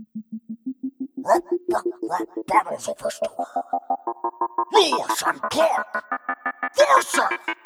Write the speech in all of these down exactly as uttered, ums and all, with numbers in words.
Battles of History. Lewis and Clark versus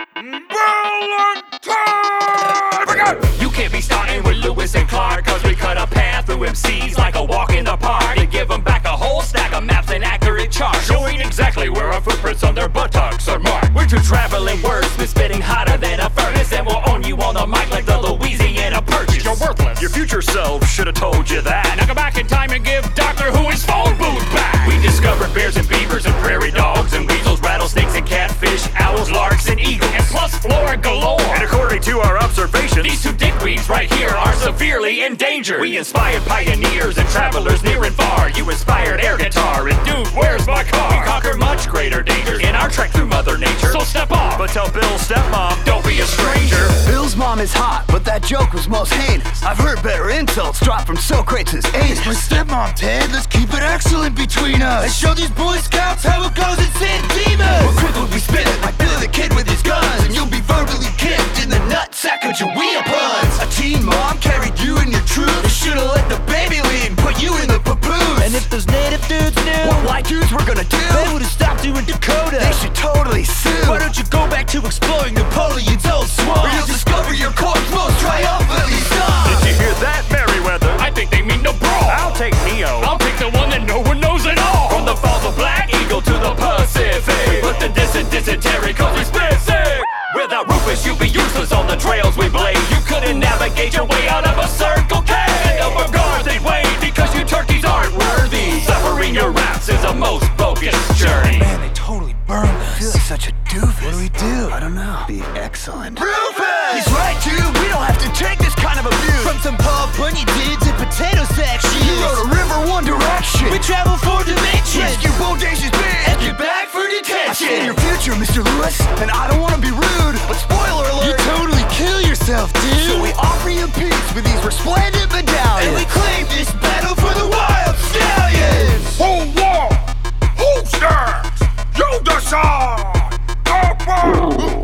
Valentine! You can't be starting with Lewis and Clark, cause we cut a path through M Cs like a walk in the park, and give them back a whole stack of maps and accurate charts, showing exactly where our footprints on their buttocks are marked. We're two traveling wordsmiths spitting hotter than a furnace, and we'll own you on the mic like the Louisiana Purchase. You're worthless. Your future self should have told you that. Now go back in time and give Doctor Who his phone booth back. We discovered bears and beavers and prairie dogs and weasels, rattlesnakes and catfish, owls, larks and eagles, and plus flora galore. And according to our observations, these two dickweeds right here are severely endangered. We inspired pioneers and travelers near and far. You inspired air guitar and dude, where's my car? We conquer much greater dangers in our trek through Mother Nature. So step off, but tell Bill's stepmom, don't be a stranger. Bill's mom is hot, but that joke was most heinous. I've heard better insults drop from Socrates' anus. My stepmom, Ted, let's keep it excellent between us. And show these Boy Scouts how it goes in San Dimas. We're crippled, we spit it like Billy the Kid with his guns, and you'll be verbally kicked in the nutsack of your wheel puns. A teen mom carried you in your truth. They should've let the baby lead and put you in the papoose. And if those native dudes knew what white dudes were gonna do, they would've stopped you in Dakota. They should totally sue. Why don't you go back to exploring Napoleon's old swamp, or you'll discover your corpse most triumphantly stomped. Did you hear that, Merryweather? I think they mean the brawl. I'll take Neo. I'll take the one that no one knows at all. From the falls of Black Eagle to the Pacific, we put the dis and dysentery cause we spit sick. Without Rufus you'd be useless on the trails we blaze. You couldn't navigate your way out of a Circle K. And over guards they'd wait because you turkeys aren't worthy. Suffering your raps is a most bogus journey. Man, they totally burned us. I feel like such a doofus. What do we do? I don't know. Be excellent. Rufus! He's right, dude. We don't have to take this kind of abuse. From some Paul Bunyan dudes and potato sack shit. You rode a river one direction. We travel four dimensions. Rescue bodacious bitch. And get back for detention. I see in your future, Mister Lewis, and I don't want to be rude, but spoiler alert. You totally kill yourself, dude. So we offer you peace with these resplendent medallions. And we claim this battle for the wild stallions. Who won? Who stands? You decide! Go